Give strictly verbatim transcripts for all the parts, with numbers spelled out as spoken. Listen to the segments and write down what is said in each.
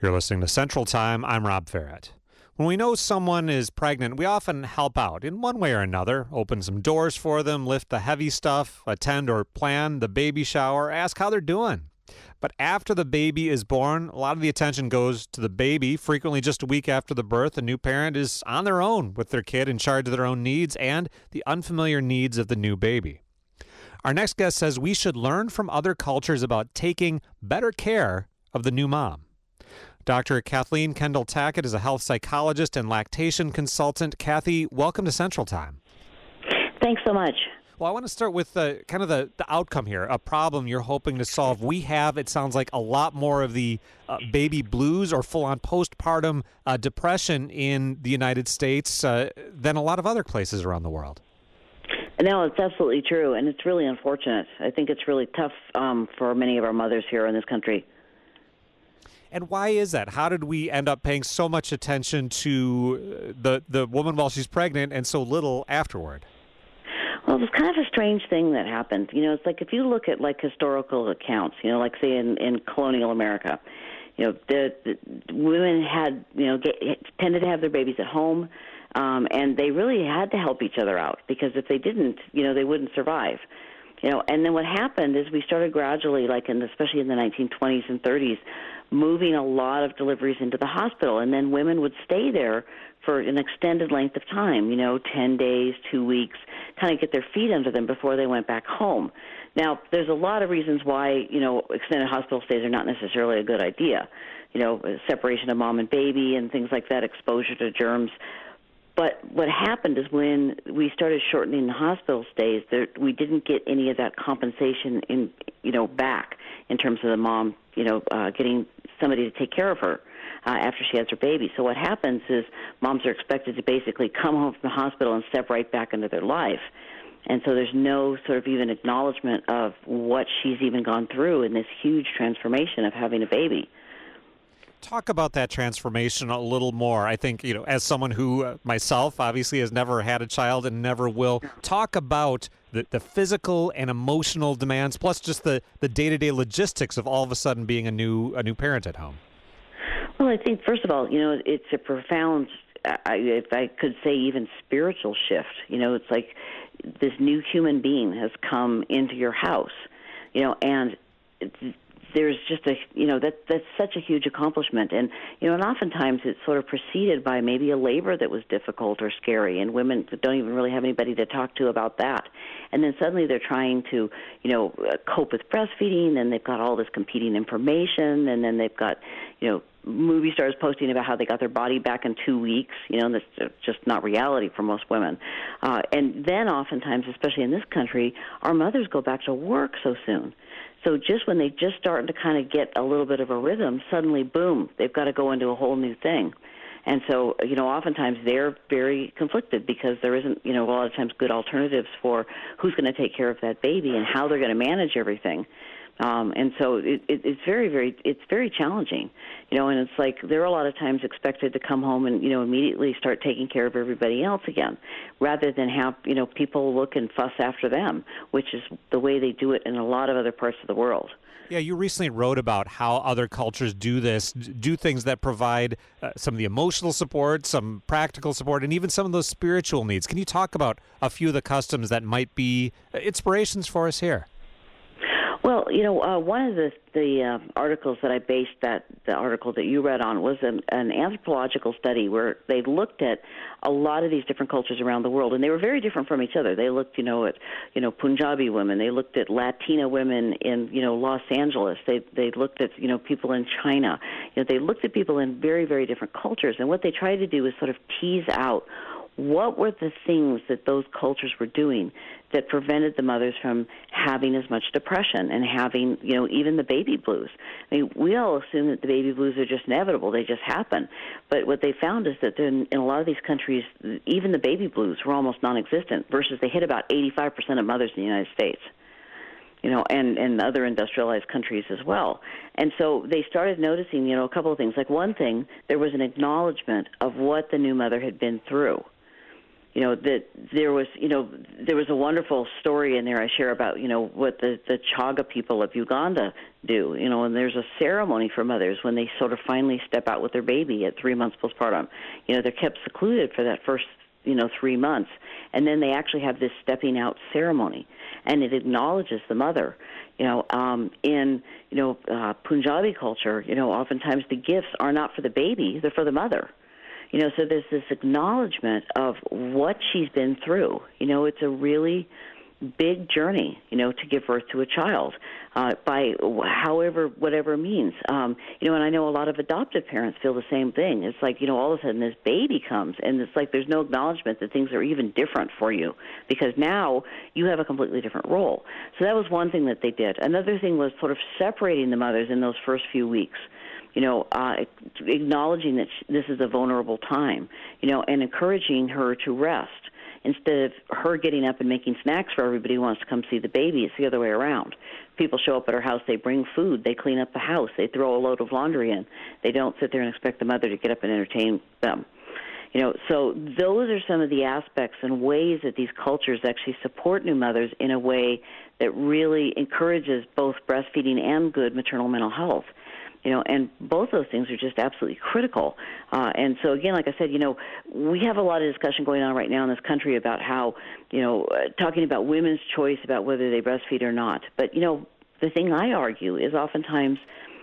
You're listening to Central Time. I'm Rob Ferret. When we know someone is pregnant, we often help out in one way or another, open some doors for them, lift the heavy stuff, attend or plan the baby shower, ask how they're doing. But after the baby is born, a lot of the attention goes to the baby. Frequently just a week after the birth, a new parent is on their own with their kid in charge of their own needs and the unfamiliar needs of the new baby. Our next guest says we should learn from other cultures about taking better care of the new mom. Doctor Kathleen Kendall Tackett is a health psychologist and lactation consultant. Kathy, welcome to Central Time. Thanks so much. Well, I want to start with uh, kind of the, the outcome here, a problem you're hoping to solve. We have, it sounds like, a lot more of the uh, baby blues or full-on postpartum uh, depression in the United States uh, than a lot of other places around the world. No, it's absolutely true, and it's really unfortunate. I think it's really tough um, for many of our mothers here in this country. And why is that? How did we end up paying so much attention to the the woman while she's pregnant and so little afterward? Well, it was kind of a strange thing that happened. You know, it's like if you look at like historical accounts, you know, like say in, in colonial America, you know, the, the women had, you know, get, tended to have their babies at home, um, and they really had to help each other out because if they didn't, you know, they wouldn't survive. You know, and then what happened is we started gradually, like in especially in the nineteen twenties and thirties, moving a lot of deliveries into the hospital, and then women would stay there for an extended length of time, you know, ten days, two weeks, kind of get their feet under them before they went back home. Now, there's a lot of reasons why, you know, extended hospital stays are not necessarily a good idea. You know, separation of mom and baby and things like that, exposure to germs. But what happened is when we started shortening the hospital stays, there, we didn't get any of that compensation in, you know, back in terms of the mom, you know, uh, getting somebody to take care of her uh, after she has her baby. So what happens is moms are expected to basically come home from the hospital and step right back into their life. And so there's no sort of even acknowledgement of what she's even gone through in this huge transformation of having a baby. Talk about that transformation a little more. I think, you know, as someone who uh, myself obviously has never had a child and never will, talk about the, the physical and emotional demands, plus just the, the day-to-day logistics of all of a sudden being a new a new parent at home. Well, I think, first of all, you know, it's a profound, I, if I could say even spiritual shift. You know, it's like this new human being has come into your house, you know, and it's, there's just a, you know, that that's such a huge accomplishment. And, you know, and oftentimes it's sort of preceded by maybe a labor that was difficult or scary, and women don't even really have anybody to talk to about that. And then suddenly they're trying to, you know, cope with breastfeeding, and they've got all this competing information, and then they've got, you know, movie stars posting about how they got their body back in two weeks, you know, and that's just not reality for most women. Uh, and then oftentimes, especially in this country, our mothers go back to work so soon. So just when they just start to kind of get a little bit of a rhythm, suddenly, boom, they've got to go into a whole new thing. And so, you know, oftentimes they're very conflicted because there isn't, you know, a lot of times good alternatives for who's going to take care of that baby and how they're going to manage everything. Um, and so it, it, it's very, very, it's very challenging, you know, and it's like they're a lot of times expected to come home and, you know, immediately start taking care of everybody else again, rather than have, you know, people look and fuss after them, which is the way they do it in a lot of other parts of the world. Yeah, you recently wrote about how other cultures do this, do things that provide uh, some of the emotional support, some practical support, and even some of those spiritual needs. Can you talk about a few of the customs that might be inspirations for us here? Well, you know, uh, one of the the uh, articles that I based that the article that you read on was an, an anthropological study where they looked at a lot of these different cultures around the world, and they were very different from each other. They looked, you know, at you know Punjabi women. They looked at Latina women in you know Los Angeles. They they looked at you know people in China. You know, they looked at people in very very different cultures, and what they tried to do was sort of tease out what were the things that those cultures were doing that prevented the mothers from having as much depression and having, you know, even the baby blues. I mean, we all assume that the baby blues are just inevitable. They just happen. But what they found is that in, in a lot of these countries, even the baby blues were almost non-existent, versus they hit about eighty-five percent of mothers in the United States, you know, and, and other industrialized countries as well. And so they started noticing, you know, a couple of things. Like one thing, there was an acknowledgement of what the new mother had been through. You know, that there was, you know, there was a wonderful story in there I share about, you know, what the, the Chaga people of Uganda do, you know, and there's a ceremony for mothers when they sort of finally step out with their baby at three months postpartum. You know, they're kept secluded for that first, you know, three months. And then they actually have this stepping out ceremony, and it acknowledges the mother. You know, um, in, you know, uh, Punjabi culture, you know, oftentimes the gifts are not for the baby, they're for the mother. You know, so there's this acknowledgement of what she's been through. You know, it's a really big journey, you know, to give birth to a child uh, by however, whatever means. Um, you know, and I know a lot of adoptive parents feel the same thing. It's like, you know, all of a sudden this baby comes, and it's like there's no acknowledgement that things are even different for you because now you have a completely different role. So that was one thing that they did. Another thing was sort of separating the mothers in those first few weeks. You know, uh, acknowledging that this is a vulnerable time, you know, and encouraging her to rest. Instead of her getting up and making snacks for everybody who wants to come see the baby, it's the other way around. People show up at her house, they bring food, they clean up the house, they throw a load of laundry in. They don't sit there and expect the mother to get up and entertain them. You know, so those are some of the aspects and ways that these cultures actually support new mothers in a way that really encourages both breastfeeding and good maternal mental health. You know, and both those things are just absolutely critical. Uh, and so, again, like I said, you know, we have a lot of discussion going on right now in this country about how, you know, uh, talking about women's choice about whether they breastfeed or not. But, you know, the thing I argue is oftentimes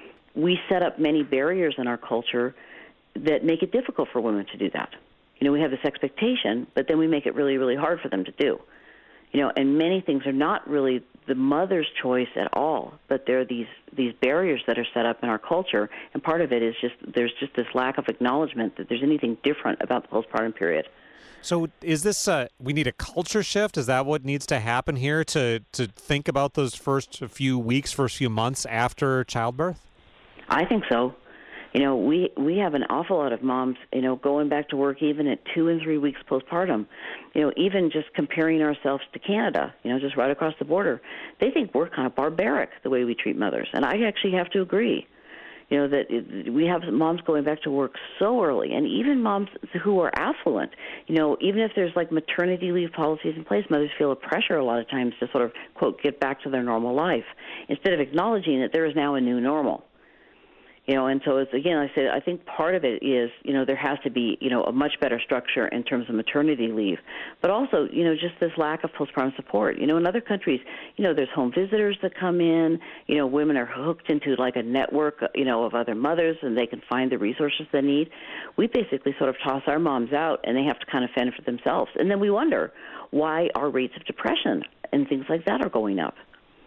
we set up many barriers in our culture that make it difficult for women to do that. You know, we have this expectation, but then we make it really, really hard for them to do. You know, and many things are not really the mother's choice at all, but there are these, these barriers that are set up in our culture, and part of it is just there's just this lack of acknowledgement that there's anything different about the postpartum period. So is this, uh, we need a culture shift? Is that what needs to happen here to, to think about those first few weeks, first few months after childbirth? I think so. You know, we, we have an awful lot of moms, you know, going back to work even at two and three weeks postpartum. You know, even just comparing ourselves to Canada, you know, just right across the border, they think we're kind of barbaric the way we treat mothers. And I actually have to agree, you know, that it, we have moms going back to work so early, and even moms who are affluent, you know, even if there's like maternity leave policies in place, mothers feel a pressure a lot of times to sort of, quote, get back to their normal life instead of acknowledging that there is now a new normal. You know, and so it's, again, I said, I think part of it is, you know, there has to be, you know, a much better structure in terms of maternity leave, but also, you know, just this lack of postpartum support. You know, in other countries, you know, there's home visitors that come in, you know, women are hooked into like a network, you know, of other mothers, and they can find the resources they need. We basically sort of toss our moms out, and they have to kind of fend for themselves. And then we wonder why our rates of depression and things like that are going up.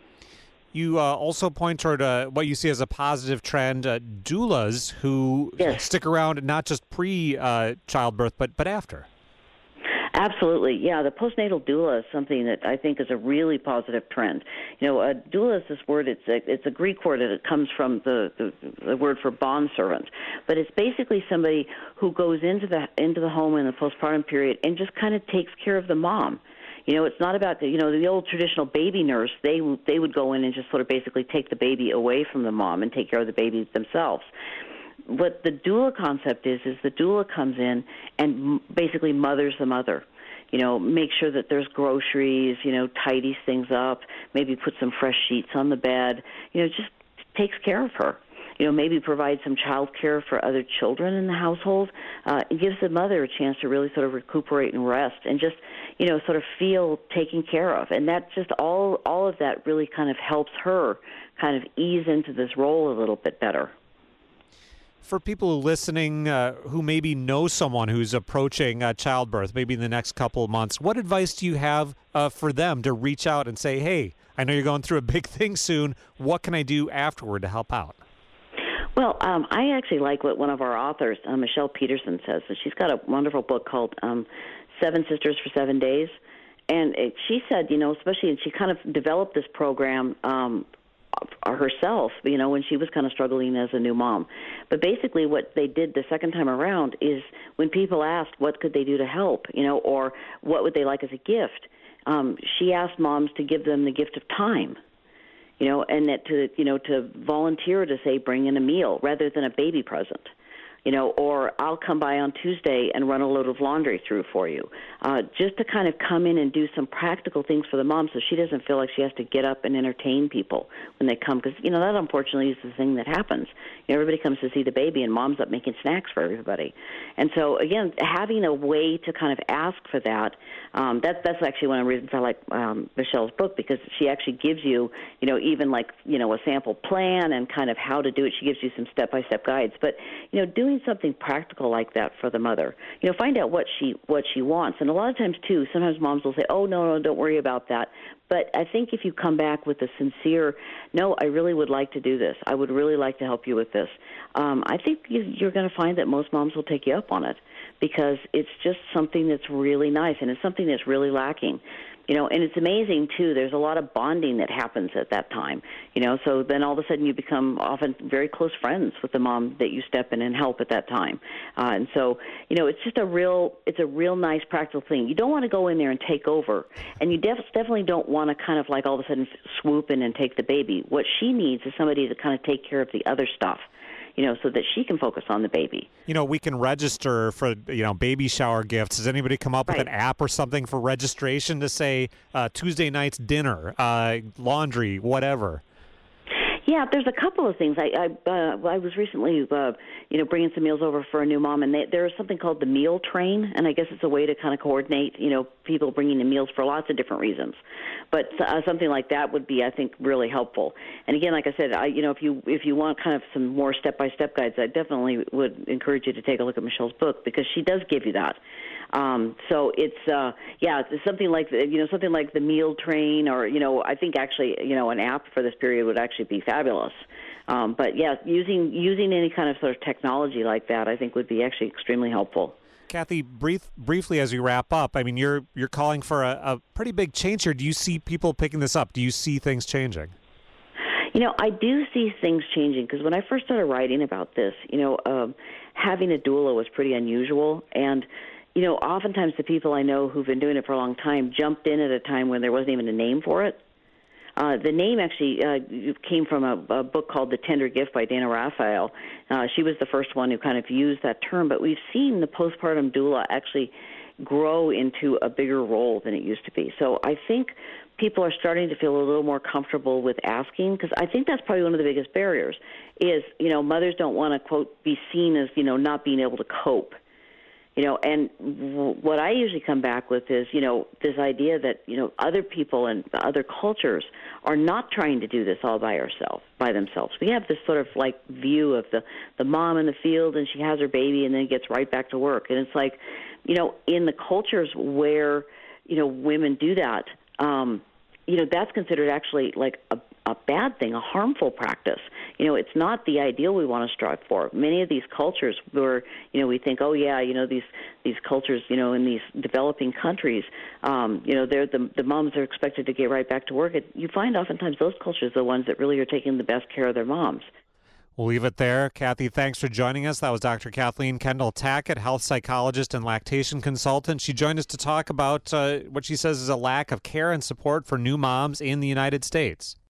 You uh, also point toward uh, what you see as a positive trend, uh, doulas who yes. stick around not just pre-childbirth, uh, but, but after. Absolutely. Yeah, the postnatal doula is something that I think is a really positive trend. You know, a doula is this word, it's a, it's a Greek word, and it comes from the, the, the word for bondservant. But it's basically somebody who goes into the, into the home in the postpartum period and just kind of takes care of the mom. You know, it's not about the, you know, the old traditional baby nurse. They they would go in and just sort of basically take the baby away from the mom and take care of the baby themselves. What the doula concept is, is the doula comes in and basically mothers the mother. You know, make sure that there's groceries, you know, tidies things up, maybe put some fresh sheets on the bed, you know, just takes care of her. You know, maybe provide some child care for other children in the household. Uh, it gives the mother a chance to really sort of recuperate and rest and just, you know, sort of feel taken care of. And that just all, all of that really kind of helps her kind of ease into this role a little bit better. For people listening uh, who maybe know someone who's approaching uh, childbirth, maybe in the next couple of months, what advice do you have uh, for them to reach out and say, hey, I know you're going through a big thing soon. What can I do afterward to help out? Well, um, I actually like what one of our authors, uh, Michelle Peterson, says. So she's got a wonderful book called um, Seven Sisters for Seven Days. And it, she said, you know, especially, and she kind of developed this program um, herself, you know, when she was kind of struggling as a new mom. But basically what they did the second time around is when people asked what could they do to help, you know, or what would they like as a gift, um, she asked moms to give them the gift of time. You know, and that to, you know, to volunteer to say bring in a meal rather than a baby present. you know, or I'll come by on Tuesday and run a load of laundry through for you, uh, just to kind of come in and do some practical things for the mom so she doesn't feel like she has to get up and entertain people when they come, because, you know, that unfortunately is the thing that happens. You know, everybody comes to see the baby and mom's up making snacks for everybody. And so, again, having a way to kind of ask for that, um, that that's actually one of the reasons I like um, Michelle's book, because she actually gives you, you know, even like, you know, a sample plan and kind of how to do it. She gives you some step-by-step guides. But, you know, doing something practical like that for the mother. You know, find out what she what she wants. And a lot of times, too, sometimes moms will say, oh, no, no, don't worry about that. But I think if you come back with a sincere, no, I really would like to do this. I would really like to help you with this. Um, I think you, you're going to find that most moms will take you up on it, because it's just something that's really nice, and it's something that's really lacking. You know, and it's amazing, too. There's a lot of bonding that happens at that time. You know, so then all of a sudden you become often very close friends with the mom that you step in and help at that time. Uh, and so, you know, it's just a real, it's a real nice practical thing. You don't want to go in there and take over, and you def- definitely don't want to kind of like all of a sudden swoop in and take the baby. What she needs is somebody to kind of take care of the other stuff, you know, so that she can focus on the baby. You know, we can register for, you know, baby shower gifts. Does anybody come up Right. with an app or something for registration to say uh, Tuesday night's dinner, uh, laundry, whatever? Yeah, there's a couple of things. I I, uh, I was recently, uh, you know, bringing some meals over for a new mom, and they, there is something called the meal train, and I guess it's a way to kind of coordinate, you know, people bringing in meals for lots of different reasons. But uh, something like that would be, I think, really helpful. And again, like I said, I, you know, if you if you want kind of some more step-by-step guides, I definitely would encourage you to take a look at Michelle's book, because she does give you that. Um, so it's, uh, yeah, it's something like, the, you know, something like the meal train, or, you know, I think actually, you know, an app for this period would actually be fabulous. Um, but, yeah, using using any kind of sort of technology like that, I think, would be actually extremely helpful. Kathy, brief, briefly as we wrap up, I mean, you're you're calling for a, a pretty big change here. Do you see people picking this up? Do you see things changing? You know, I do see things changing, because when I first started writing about this, you know, um, having a doula was pretty unusual. And, you know, oftentimes the people I know who've been doing it for a long time jumped in at a time when there wasn't even a name for it. Uh, the name actually uh, came from a, a book called The Tender Gift by Dana Raphael. Uh, she was the first one who kind of used that term, but we've seen the postpartum doula actually grow into a bigger role than it used to be. So I think people are starting to feel a little more comfortable with asking, because I think that's probably one of the biggest barriers is, you know, mothers don't want to, quote, be seen as, you know, not being able to cope. You know, and w- what I usually come back with is, you know, this idea that, you know, other people and other cultures are not trying to do this all by herself, by themselves. We have this sort of like view of the, the mom in the field, and she has her baby and then gets right back to work. And it's like, you know, in the cultures where, you know, women do that, um, you know, that's considered actually like a, a bad thing, a harmful practice. You know, it's not the ideal we want to strive for. Many of these cultures where, you know, we think, oh, yeah, you know, these these cultures, you know, in these developing countries, um, you know, they're the, the moms are expected to get right back to work. You find oftentimes those cultures are the ones that really are taking the best care of their moms. We'll leave it there. Kathy, thanks for joining us. That was Doctor Kathleen Kendall-Tackett, health psychologist and lactation consultant. She joined us to talk about uh, what she says is a lack of care and support for new moms in the United States.